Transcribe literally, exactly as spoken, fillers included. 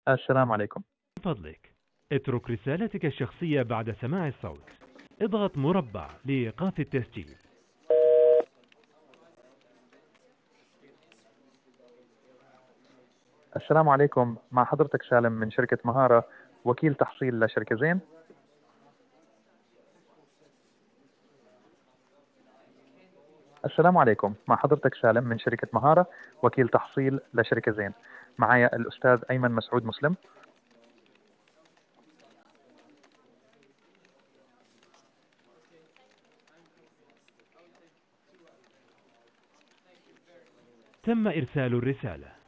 السلام عليكم. من فضلك اترك رسالتك الشخصية بعد سماع الصوت. اضغط مربع لإيقاف التسجيل. السلام عليكم، مع حضرتك سالم من شركة مهارة، وكيل تحصيل لشركة زين. السلام عليكم، مع حضرتك سالم من شركة مهارة، وكيل تحصيل لشركة زين. معايا الأستاذ أيمن مسعود مسلم. تم إرسال الرسالة.